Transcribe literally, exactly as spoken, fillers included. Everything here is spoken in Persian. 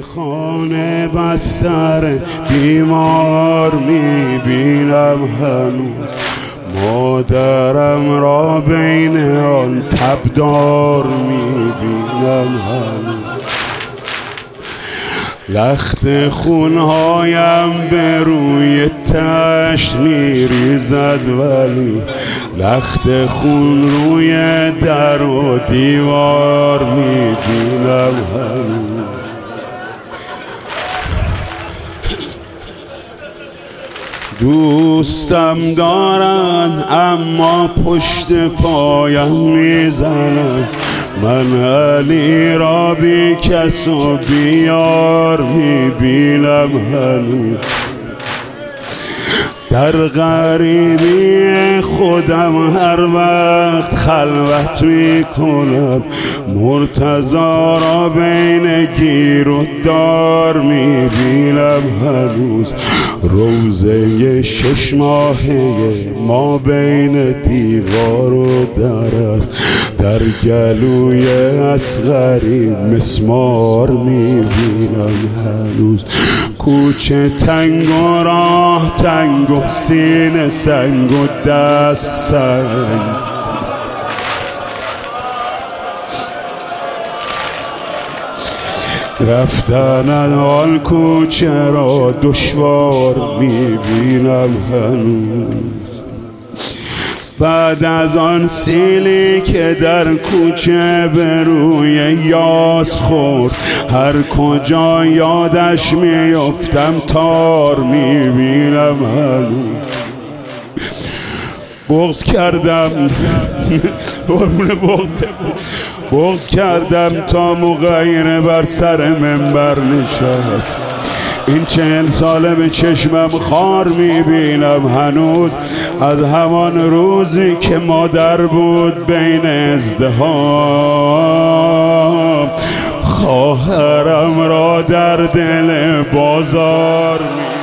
خانه بستر بیمار میبینم هنوز، مادرم را بین آن تبدار میبینم هنوز. لخت خونهایم به روی تشت میریزد، ولی لخت خون روی در و دیوار میبینم هنوز. دوستم دارن اما پشت پایم میزنن، من علی را بی کس و بیار میبینم هنوز. در غریبی خودم هر وقت خلوت میکنم، مرتضا را بین گیر و دار میبینم هنوز. روزه شش ماهه ما بین دیوار و در است، در گلوی اصغری مسمار میبینم هنوز. کوچه تنگ و راه تنگ و سینه سنگ و دست سنگ، رفتن آن کوچه را دشوار میبینم هنوز. بعد از آن سیلی که در کوچه به روی یاس خورد، هر کجا یادش میفتم تار میبینم هنوز. بغض کردم بغض کردم تا مغیره بر سر منبر نشست، این چهل ساله به چشمم خار میبینم هنوز. از همان روزی که مادر بود بین ازدحام، خواهرم را در دل بازار